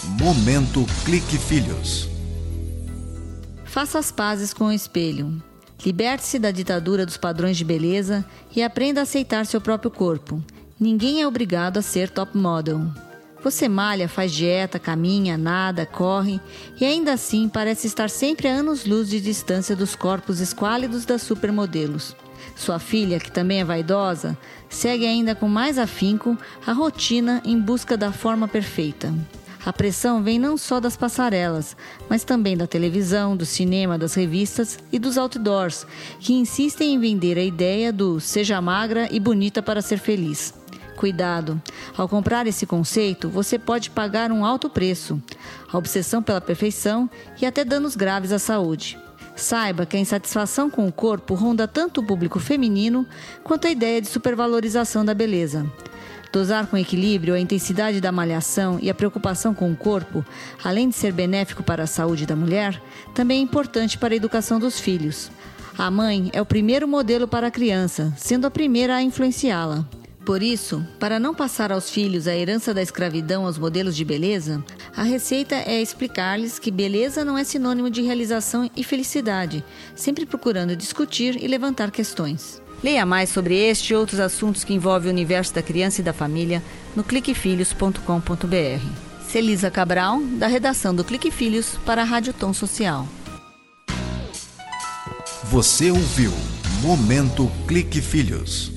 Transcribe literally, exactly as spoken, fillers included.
Momento Clique Filhos. Faça as pazes com o espelho. Liberte-se da ditadura dos padrões de beleza e aprenda a aceitar seu próprio corpo. Ninguém é obrigado a ser top model. Você malha, faz dieta, caminha, nada, corre e ainda assim parece estar sempre a anos-luz de distância dos corpos esquálidos das supermodelos. Sua filha, que também é vaidosa, segue ainda com mais afinco a rotina em busca da forma perfeita. A pressão vem não só das passarelas, mas também da televisão, do cinema, das revistas e dos outdoors, que insistem em vender a ideia do seja magra e bonita para ser feliz. Cuidado! Ao comprar esse conceito, você pode pagar um alto preço, a obsessão pela perfeição e até danos graves à saúde. Saiba que a insatisfação com o corpo ronda tanto o público feminino quanto a ideia de supervalorização da beleza. Dosar com equilíbrio a intensidade da malhação e a preocupação com o corpo, além de ser benéfico para a saúde da mulher, também é importante para a educação dos filhos. A mãe é o primeiro modelo para a criança, sendo a primeira a influenciá-la. Por isso, para não passar aos filhos a herança da escravidão aos modelos de beleza, a receita é explicar-lhes que beleza não é sinônimo de realização e felicidade, sempre procurando discutir e levantar questões. Leia mais sobre este e outros assuntos que envolvem o universo da criança e da família no clique filhos ponto com ponto b r. Celisa Cabral, da redação do Clique Filhos para a Rádio Tom Social. Você ouviu Momento Clique Filhos.